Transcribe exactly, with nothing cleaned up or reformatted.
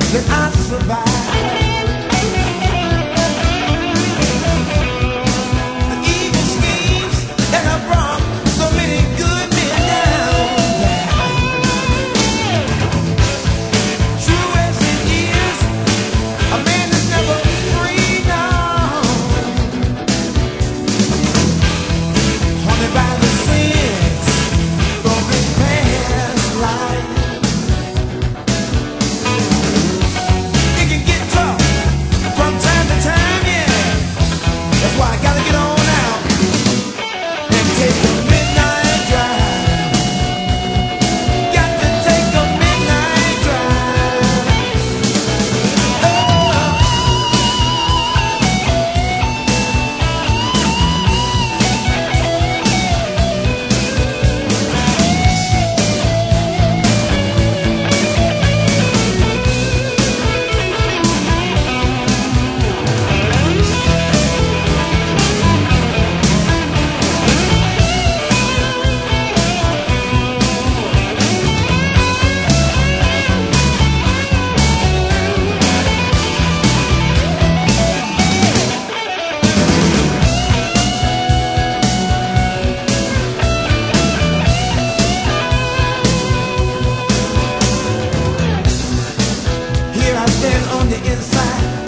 that I survive. The evil schemes that have brought so many good men down. True as it is, a man is never free now. Haunted by the sins from his past life. It can get tough from time to time, yeah. That's why I gotta get on out and take a midnight drive. Got to take a midnight drive. Oh. Here I stand on the inside.